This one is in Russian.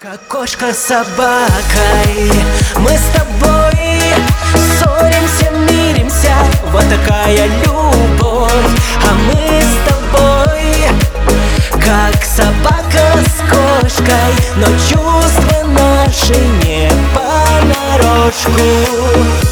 Как кошка с собакой, мы с тобой ссоримся, миримся, вот такая любовь. А мы с тобой, как собака с кошкой, но чувства наши не понарошку.